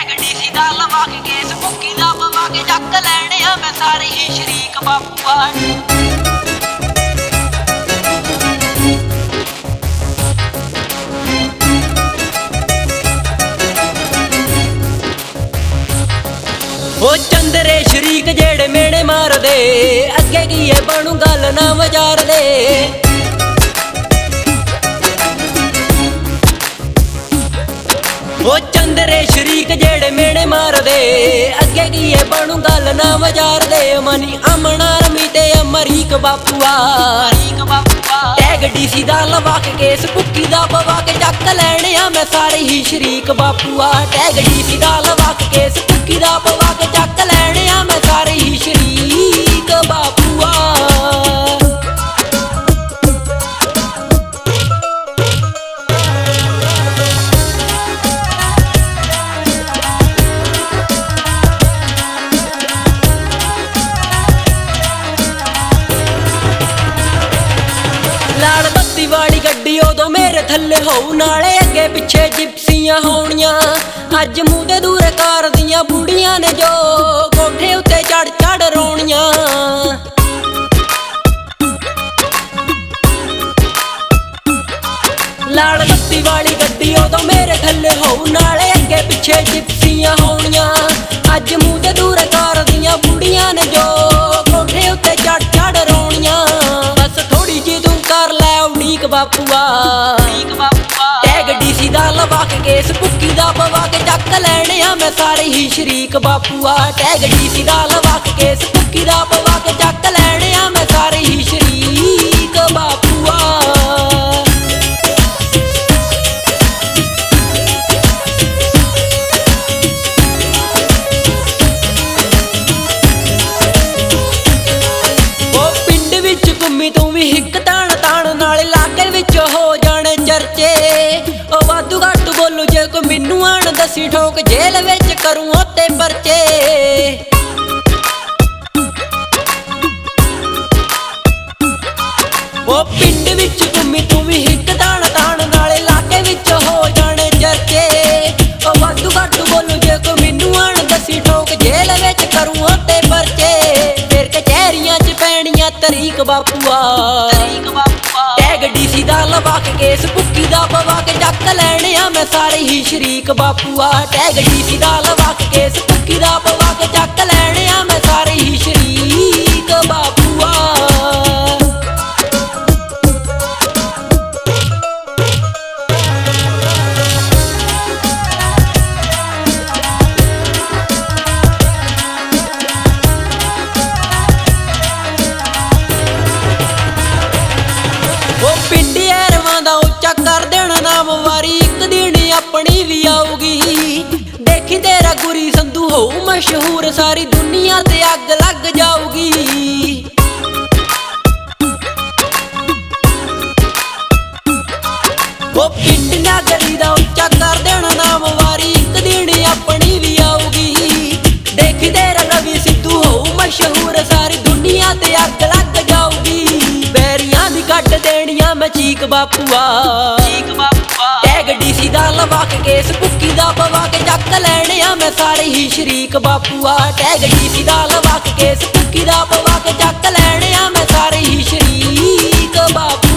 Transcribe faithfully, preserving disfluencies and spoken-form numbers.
Tag DC ਦਾ ਲਵਾ ਕੇ case ਮੁੱਕੀ ਦਾ ਪਵਾ ਕੇ ਚੱਕ ਲੈਣੇ ਆ ਮੈਂ ਸਾਰੇ ਹੀ ਸ਼ਰੀਕ ਬਾਪੂਆ। ओ चंदरे शरीक जेड़े मेने मार दे अगे की है बनू गल ना मजार दे। ओ चंदरे शरीक जेड़े मेने मार दे अगे की है बनू गल ना मजार दे। मनी अमन आर्मी ते अमरीक बापूआ टैग डीसी दा लवा के केस भुक्की दा पवा के चक लैने आ मैं सारे ही शरीक बापूआ। टैग डीसी दा लवा के केस भुक्की दा पवा के चक लैने आ मैं सारे ही शरीक बापूआ। लाड़ बत्ती वाली गड्डी उदों मेरे थल्ले होऊ नाले अगे पिछे जिप्सियां होनियां। अज मूंह ते दूर कार दियां बुढ़ियां ने जो कोठे उत्ते चढ़ चढ़ रोनियां। लाड़ बत्ती वाली गड्डी उदों मेरे थल्ले होऊ नाले अगे पिछे जिप्सियां होनियां। अज मूंह ते दूर कार दियां बुढ़ियां ने जो कोठे उत्ते चढ़ चढ़ रोनियां। बस थोड़ी जी तू कर लै उड़ीक बापूआ। टैग डीसी दा लवा के केस भुक्की दा पवा के चक लैने आ मैं सारे ही शरीक बापूआ। टैग डीसी दा लवा के केस भुक्की दा पवा के चक लैने आ मैं सारे ही शरीक बापूआ। घुम्मी तू भी हिक तान तान नाले इलाके विच हो जाने चर्चे। ओ वाधू घट बोलू जे कोई मैनू आन दसी ठोक जेल विच करूं ओते परचे। ओ पिंड विच घुम्मी तू भी हिक तान तान नाले इलाके विच हो जाने चर्चे। ओ वाधू घट बोलू जे कोई मैनू आन दसी ठोक जेल विच करूं ओते परचे। फिर कचहरियां च पैणियां तरीक बापूआ। टैग डीसी दा लवा के केस भुक्की दा पवा के चक लैने आ मैं सारे ही शरीक बापूआ। टैग डीसी दा लवा के केस भुक्की दा पवा के चक लैने आ मैं सारे ही शरीक बापूआ। कर देना नाम वारी एक दिन अपनी भी आऊगी। देखी तेरा गुरी संधू हो मशहूर सारी दुनिया ते अग लग जाऊगी। वो पिंड ना गली दा उच्चा कर देना नाम वारी एक दिन अपनी भी आऊगी। देखी तेरा रवि सिद्धू हो मशहूर सारी दुनिया ते अग लग जाऊगी। बैरियां दी कट देनियां मैं चीक बापूआ। टैग डीसी दा लवा के केस भुक्की दा पवा के चक लैने आ मैं सारे ही शरीक बापूआ। टैग डीसी दा लवा के केस भुक्की दा पवा के चक लैने आ मैं सारे ही शरीक बापूआ।